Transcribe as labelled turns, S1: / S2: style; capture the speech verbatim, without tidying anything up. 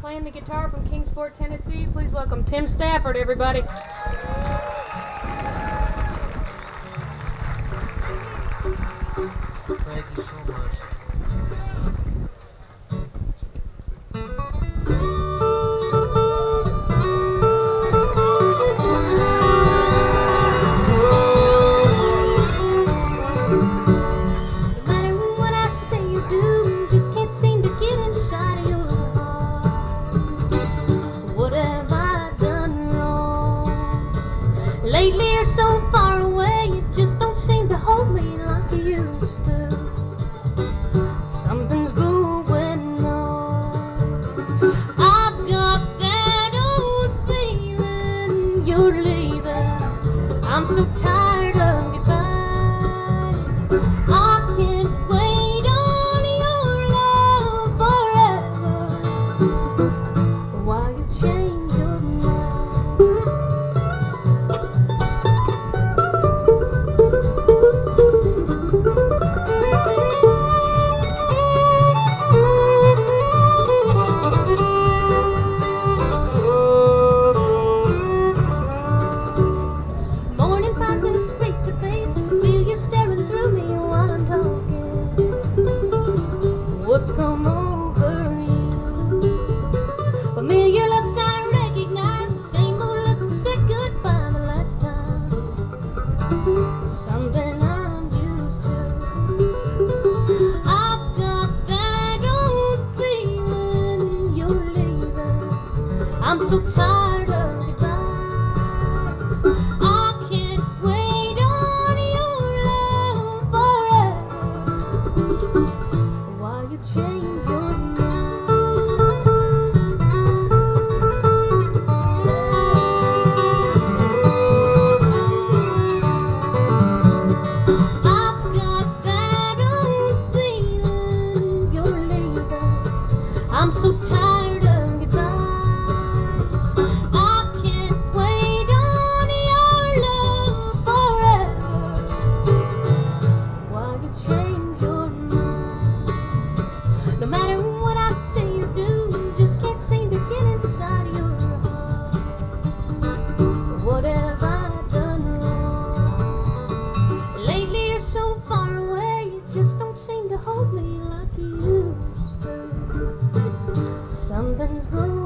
S1: Playing the guitar from Kingsport, Tennessee. Please welcome Tim Stafford, everybody.
S2: Thank you so much.
S3: No matter what I say or do, just can't seem to get inside of your heart. What have I done wrong? Lately you're so far away, you just don't seem to hold me like you used to. Something's going on. I've got that old feeling you're leaving. I'm so tired of goodbyes. I can't wait on your love forever while you change your morning finds us face to face. Feel you staring through me while I'm talking. What's come over you? Familiar looks I recognize, the same old looks that said goodbye the last time. Something I'm used to. I've got that old feeling you're leaving. I'm so tired of goodbyes. I can't wait on your love forever while you change your I've got that old feeling you're leaving. I'm so tired of goodbyes. I can't wait on your love forever while you change your mind. No matter what I say or do, just can't seem to get inside your heart. What have I done wrong? Lately you're so far away, you just don't seem to hold me like you used to. Something's going